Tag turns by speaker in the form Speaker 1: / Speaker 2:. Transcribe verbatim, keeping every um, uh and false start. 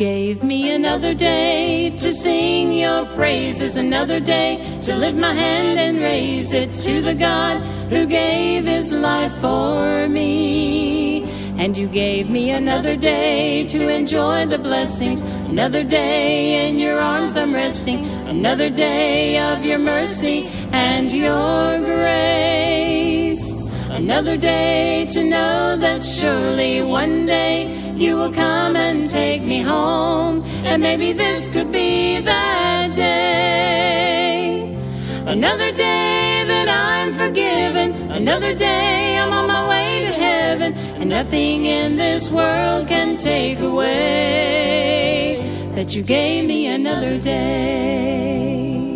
Speaker 1: gave me another day to sing your praises, another day to lift my hand and raise it to the God who gave his life for me. And you gave me another day to enjoy the blessings, another day in your arms I'm resting, another day of your mercy and your grace. Another day to know that surely one day you will come and take me home, and maybe this could be that day. Another day that I'm forgiven, another day I'm on my way to heaven, and nothing in this world can take away that you gave me another day.